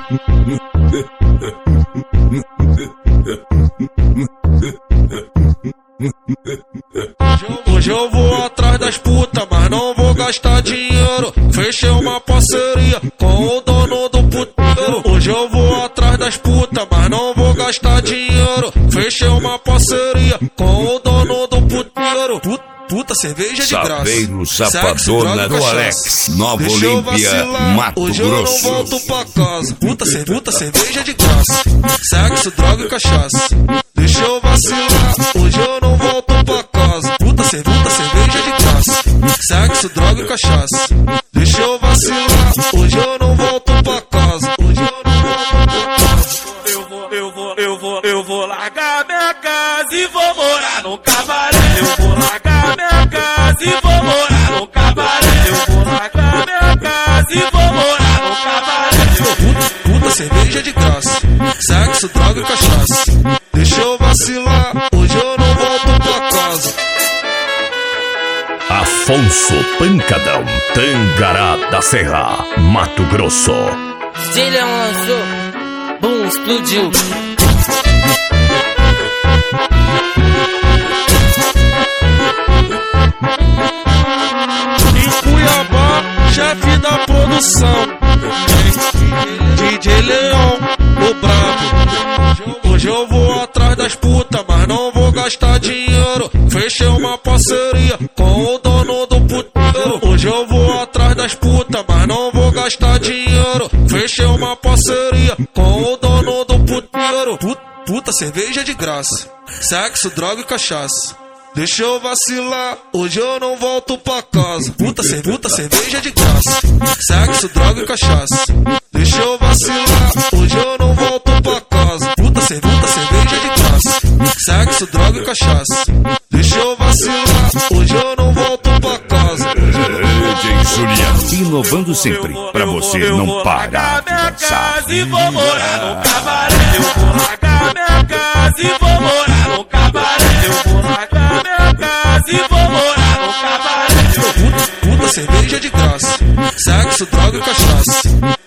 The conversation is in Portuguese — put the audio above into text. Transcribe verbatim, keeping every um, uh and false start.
Hoje eu vou atrás das putas, mas não vou gastar dinheiro. Fechei uma parceria com o dono do puteiro. Hoje eu vou atrás das putas, mas não vou gastar dinheiro. Fechei uma parceria com o dono do puteiro. Put Puta, cerveja de graça. Sapeiro Sapadona do Alex, Nova Olímpia, Mato Hoje Grosso. Hoje eu não volto pra casa. Puta, ce puta, cerveja de graça. Sexo, droga e cachaça. Deixa eu vacilar. Hoje eu não volto pra casa. Puta, ce puta, cerveja de graça. Sexo, droga e cachaça. Deixa eu vacilar. Hoje eu não volto pra casa. Hoje eu não volto pra casa. Eu vou, eu vou, eu vou, eu vou largar minha casa e vou morar num cabaré. Eu vou largar minha casa e vou morar num cabaré. Eu vou largar minha casa e vou morar num cabaré. Puta, puta, cerveja de graça. Sexo, droga e cachaça. Deixa eu vacilar. Hoje eu não volto pra casa. Afonso Pancadão, Tangará da Serra, Mato Grosso. Se ele lançou, bum, explodiu. Em Cuiabá, chefe da produção, D J Leão, o brabo. Hoje eu vou atrás das putas, mas não vou gastar dinheiro. Fechei uma parceria com o dono do puteiro. Hoje eu vou atrás das putas, mas não vou gastar dinheiro. Fechei uma parceria com o dono do puteiro. Puta, puta, cerveja de graça. Sexo, droga e cachaça. Deixa eu vacilar, hoje eu não volto pra casa. Puta, ce puta, cerveja de graça. Sexo, droga e cachaça. Deixa eu vacilar, hoje eu não volto pra casa. Puta, ce puta, cerveja de graça. Sexo, droga e cachaça. Deixa eu vacilar, hoje eu não volto pra casa. D J Juliano, inovando sempre, pra você não parar de dançar. E vou morar num cabaré. Eu vou largar minha casa e vou morar num cabaré. Eu vou largar minha casa e vou morar num cabaré. Puta, puta, cerveja de graça. Sexo, droga e cachaça.